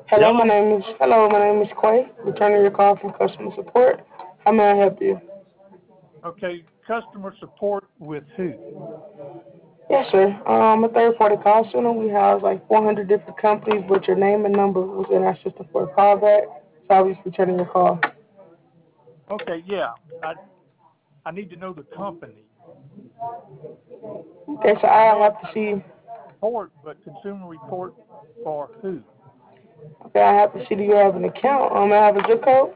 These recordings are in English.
Hello? Hello, my name is Quay. Returning your call from customer support. How may I help you? Okay, customer support with who? Yes, sir. A third-party call center. We have like 400 different companies, but your name and number was in our system for a callback. So I was returning your call. Okay, yeah. I need to know the company. Okay, so I I'll may have have to got a see. report, but consumer report for who? Okay, I have to see. Do you have an account? I have a zip code.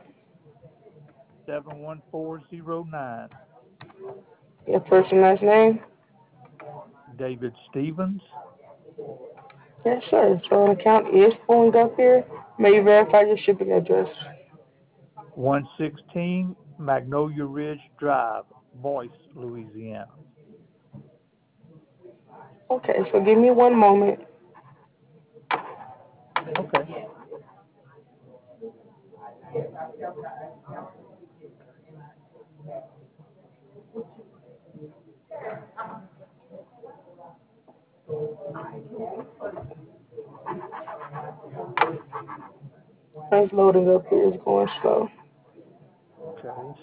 71409. Your first and last name. David Stevens, Yes, sir. So an account is pulling up here. May you verify your shipping address? 116 Magnolia Ridge Drive, Boyce, Louisiana. Okay, so give me one moment. Okay. It's loading up here. It's going slow. Okay.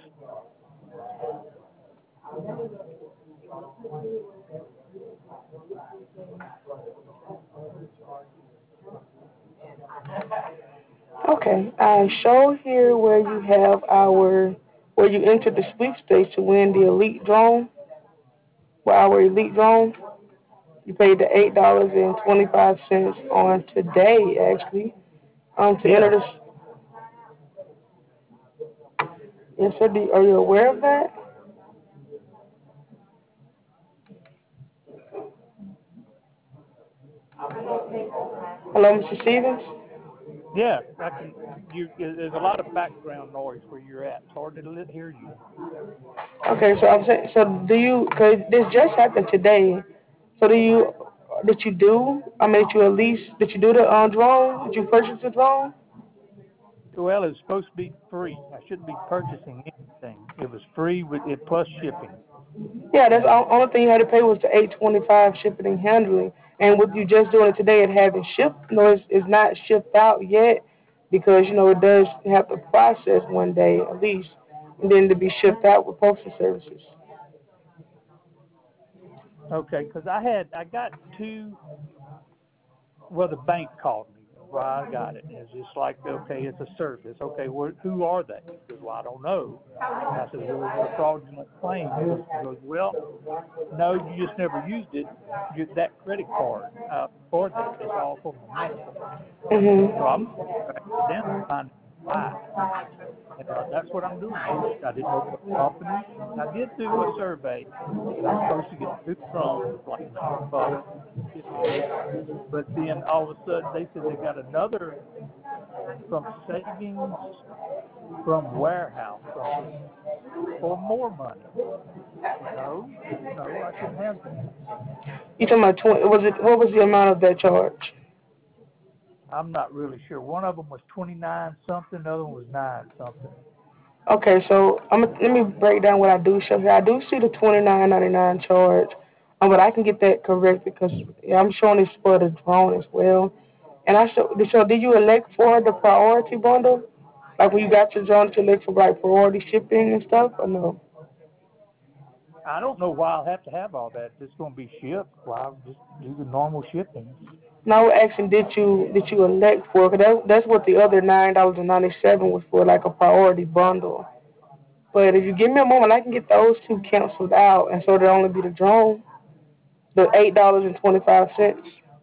Okay, I show here where you have where you entered the sweepstakes to win the elite drone, well, our elite drone. You paid the $8.25 on today, actually, to enter Yes. this. Yes, sir. Are you aware of that? Hello, Mr. Stevens. Yeah, I can. There's a lot of background noise where you're at. It's hard to hear you. Okay, so I'm saying, so do you? Cause this just happened today. So did you do? I mean, did you at least did you do the drone? Did you purchase the drone? Well, it's supposed to be free. I shouldn't be purchasing anything. It was free with it plus shipping. Yeah, that's the And only thing you had to pay was the $8.25 shipping and handling. And with you just doing it today, it hasn't shipped. No, it's not shipped out yet because it does have to process one day at least, and then to be shipped out with postal services. okay, because I got two. Well, the bank called me while I got it. It's just like, okay, it's a service. Okay, who are they? He goes, well, I don't know. And I said, well, is it a fraudulent claim? He goes, well, no, you just never used it. That credit card for that is all for my medical. So I'm Mhm. track it down and find why. And that's what I'm doing. I didn't know what company. I did do a survey that I'm supposed to get two drones, like $100 shipping. But then all of a sudden they said they got another from savings from warehouse something for more money. No, no, I shouldn't have that. You talking about 20? Was it? What was the amount of that charge? I'm not really sure. One of them was 29 something, the other one was 9 something. Okay, so let me break down what I do show here. I do see the 29.99 charge, but I can get that corrected because I'm showing this for the drone as well. And so did you elect for the priority bundle? Like when you got your drone, did you elect for like priority shipping and stuff, or no? I don't know why I'll have to have all that. It's going to be shipped. Well, I'll just do the normal shipping. Now we're asking, did you elect for? Cause that's what the other $9.97 was for, like a priority bundle. But if you give me a moment, I can get those two canceled out, and so it'll only be the drone, the $8.25.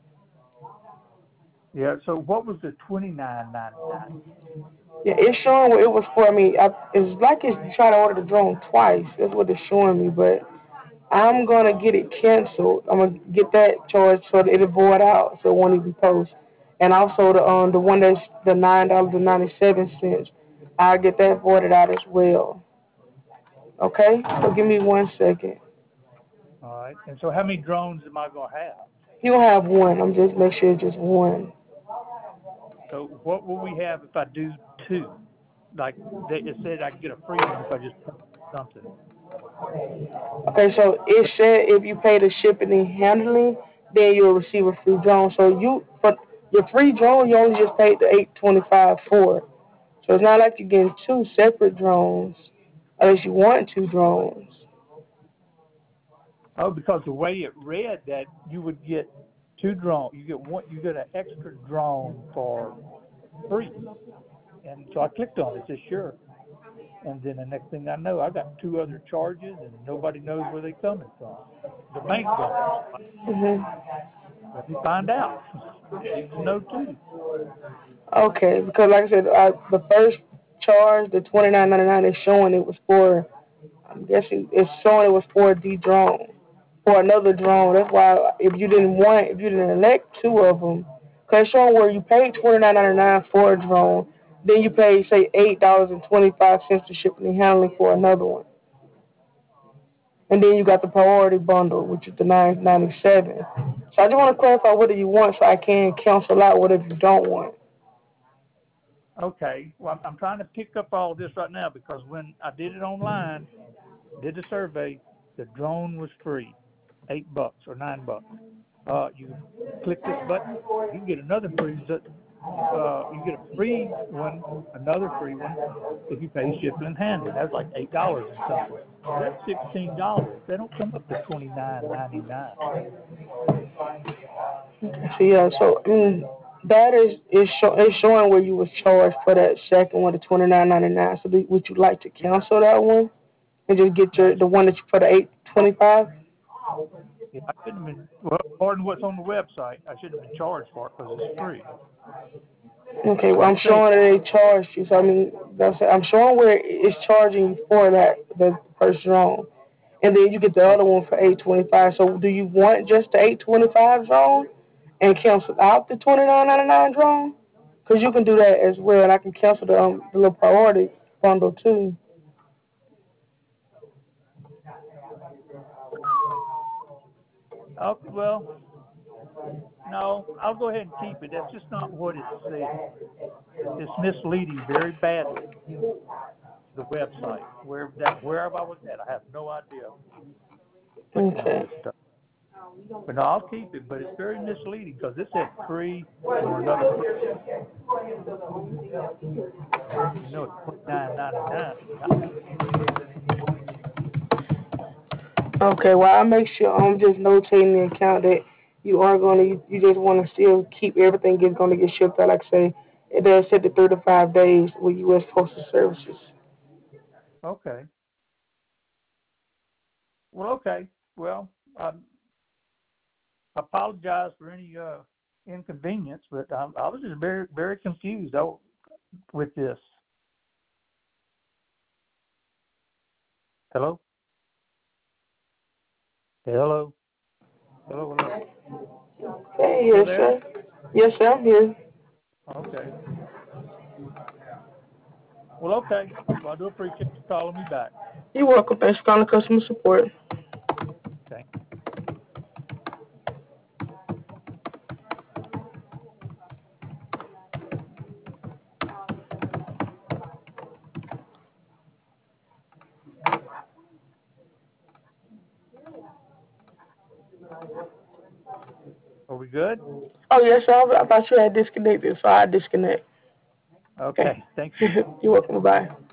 Yeah. So what was the 29.99? Yeah, it's showing what it was for me. It's like it's trying to order the drone twice. That's what it's showing me. But I'm gonna get it canceled. I'm gonna get that charge so that it'll void out, so it won't even post. And also the one that's the $9.97. I'll get that voided out as well. Okay, so give Okay. me 1 second. All right. And so how many drones am I going to have? You don't have one. I'm just make sure it's just one. So what will we have if I do two? Like it said, I can get a free one if I just pay something. Okay, so it said if you pay the shipping and handling, then you'll receive a free drone. So Your free drone, you only just paid the $8.25 for. So it's not like you're getting two separate drones, unless you want two drones. Oh, because the way it read that you would get two drones, you get an extra drone for free. And so I clicked on it. It says sure. And then the next thing I know, I got two other charges, and nobody knows where they're coming from. The bank don't. Let me find out. Need to know too. Okay, because like I said, the first charge, the $29.99, is showing it was for. I'm guessing it's showing it was for the drone, for another drone. That's why if you didn't elect two of them, because it's showing where you paid $29.99 for a drone, then you pay say $8.25 to shipping and handling for another one, and then you got the priority bundle, which is the $9.97. So I just want to clarify what do you want, so I can cancel out whatever you don't want. Okay. Well, I'm trying to pick up all this right now because when I did it online, did the survey, the drone was free, $8 or $9. You click this button, you get another free. You get a free one, another free one, if you pay shipping and handling. That's like $8 and something. So that's $16. They don't come up to $29.99. So yeah, so that is showing where you was charged for that second one, the $29.99. So would you like to cancel that one and just get the one that you for the $8.25? Yeah, I shouldn't have been. Well, according to what's on the website, I shouldn't have been charged for it because it's free. Okay, well But I'm it says showing that they charged you. So I mean, I'm showing where it's charging you for that the first drone, and then you get the oh, other one for $8.25. So do you want just the $8.25 drone and cancel out the $29.99 drone? Because you can do that as well, and I can cancel the little priority bundle too. well, no, I'll go ahead and keep it. That's just not what it says. It's misleading very badly. The website wherever I was at, I have no idea clicking on Okay. this stuff. But no, I'll keep it. But it's very misleading because it said free or another free. You know, it's $29.99. Okay, well, I make sure I'm just notating the account that you just want to still keep everything is going to get shipped out. Like I say, it does set the 3 to 5 days with U.S. Postal Services. Okay. Well, okay. Well, I apologize for any inconvenience, but I was just very, very confused with this. Hello? Hello? Hello? Hello? Hey, Still yes, there? sir. Yes, sir, I'm here. Okay. Well, okay. Well, I do appreciate you calling me back. You're welcome. Thanks for calling customer support. Thank Are we good? Oh, yes, sir. I thought you had disconnected, so I disconnect. Okay. Okay. Thank you. You're welcome. Bye.